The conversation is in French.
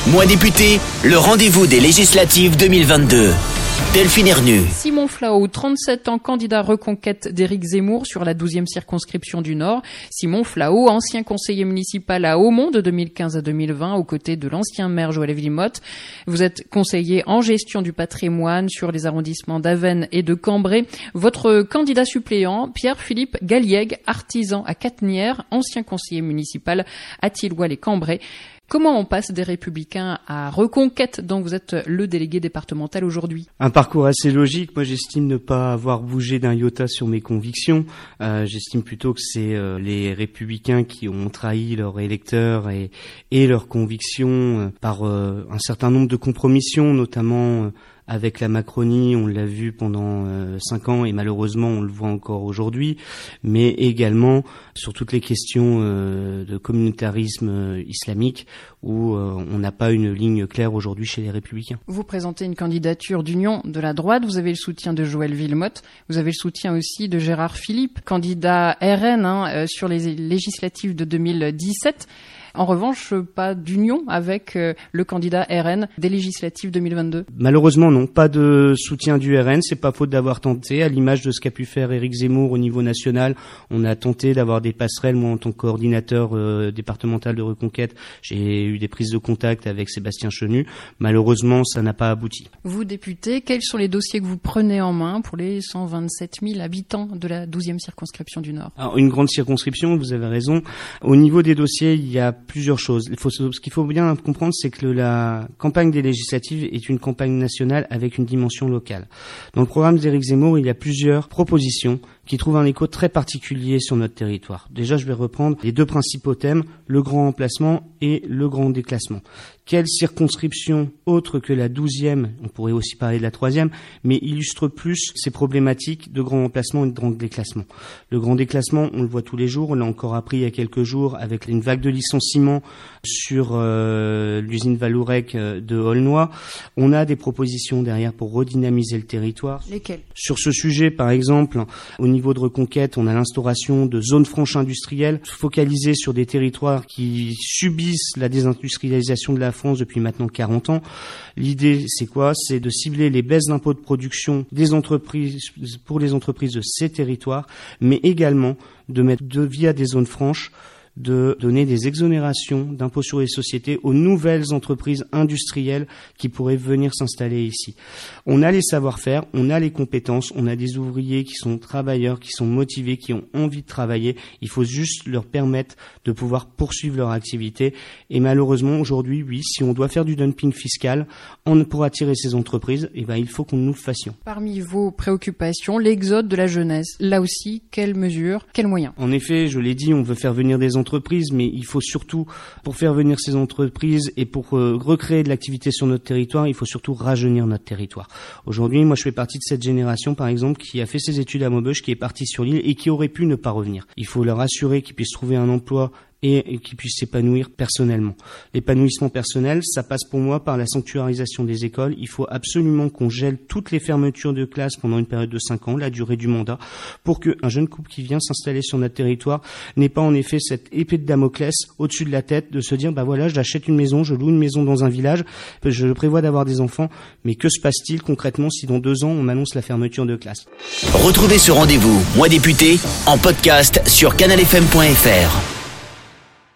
Moi député, le rendez-vous des législatives 2022. Delphine Ernu. Simon Flao, 37 ans, candidat reconquête d'Éric Zemmour sur la 12e circonscription du Nord. Simon Flao, ancien conseiller municipal à Hautmont de 2015 à 2020, aux côtés de l'ancien maire Joël Wilmotte. Vous êtes conseiller en gestion du patrimoine sur les arrondissements d'Avesnes et de Cambrai. Votre candidat suppléant, Pierre-Philippe Galliègue, artisan à Catenières, ancien conseiller municipal à Thilloy et Cambrai. Comment on passe des Républicains à Reconquête, dont vous êtes le délégué départemental aujourd'hui? Un parcours assez logique. Moi, j'estime ne pas avoir bougé d'un iota sur mes convictions. J'estime plutôt que c'est les Républicains qui ont trahi leurs électeurs et leurs convictions par un certain nombre de compromissions, notamment avec la Macronie, on l'a vu pendant 5 ans et malheureusement on le voit encore aujourd'hui, mais également sur toutes les questions de communautarisme islamique où on n'a pas une ligne claire aujourd'hui chez les Républicains. Vous présentez une candidature d'union de la droite, vous avez le soutien de Joël Wilmotte, vous avez le soutien aussi de Gérard Philippe, candidat RN sur les législatives de 2017. En revanche, pas d'union avec le candidat RN des législatives 2022. Malheureusement, non. Pas de soutien du RN. C'est pas faute d'avoir tenté. À l'image de ce qu'a pu faire Éric Zemmour au niveau national, on a tenté d'avoir des passerelles. Moi, en tant que coordinateur départemental de Reconquête, j'ai eu des prises de contact avec Sébastien Chenu. Malheureusement, ça n'a pas abouti. Vous, député, quels sont les dossiers que vous prenez en main pour les 127 000 habitants de la 12e circonscription du Nord? Alors, une grande circonscription, vous avez raison. Au niveau des dossiers, il y a plusieurs choses. Ce qu'il faut bien comprendre, c'est que la campagne des législatives est une campagne nationale avec une dimension locale. Dans le programme d'Éric Zemmour, il y a plusieurs propositions qui trouvent un écho très particulier sur notre territoire. Déjà, je vais reprendre les deux principaux thèmes, le grand emplacement et le grand déclassement. Quelle circonscription autre que la 12e, on pourrait aussi parler de la 3e, mais illustre plus ces problématiques de grand emplacement et de grand déclassement. Le grand déclassement, on le voit tous les jours, on l'a encore appris il y a quelques jours avec une vague de licenciements sur l'usine Vallourec de Aulnoy. On a des propositions derrière pour redynamiser le territoire. Lesquelles? Sur ce sujet, par exemple, au niveau de Reconquête, on a l'instauration de zones franches industrielles focalisées sur des territoires qui subissent la désindustrialisation de la France depuis maintenant 40 ans. L'idée, c'est quoi? C'est de cibler les baisses d'impôts de production des entreprises pour les entreprises de ces territoires, mais également de mettre via des zones franches de donner des exonérations d'impôts sur les sociétés aux nouvelles entreprises industrielles qui pourraient venir s'installer ici. On a les savoir-faire, on a les compétences, on a des ouvriers qui sont travailleurs, qui sont motivés, qui ont envie de travailler. Il faut juste leur permettre de pouvoir poursuivre leur activité. Et malheureusement, aujourd'hui, oui, si on doit faire du dumping fiscal pour attirer ces entreprises, il faut qu'on nous le fassions. Parmi vos préoccupations, l'exode de la jeunesse. Là aussi, quelles mesures, quels moyens? En effet, je l'ai dit, on veut faire venir des entreprises, mais il faut surtout, pour faire venir ces entreprises et pour recréer de l'activité sur notre territoire, il faut surtout rajeunir notre territoire. Aujourd'hui, moi je fais partie de cette génération, par exemple, qui a fait ses études à Maubeuge, qui est partie sur l'île et qui aurait pu ne pas revenir. Il faut leur assurer qu'ils puissent trouver un emploi et qui puissent s'épanouir personnellement. L'épanouissement personnel, ça passe pour moi par la sanctuarisation des écoles. Il faut absolument qu'on gèle toutes les fermetures de classes pendant une période de 5 ans, la durée du mandat, pour qu'un jeune couple qui vient s'installer sur notre territoire n'ait pas en effet cette épée de Damoclès au-dessus de la tête de se dire, j'achète une maison, je loue une maison dans un village, je prévois d'avoir des enfants, mais que se passe-t-il concrètement si dans 2 ans on m'annonce la fermeture de classe? Retrouvez ce rendez-vous, Moi député, en podcast sur canalfm.fr.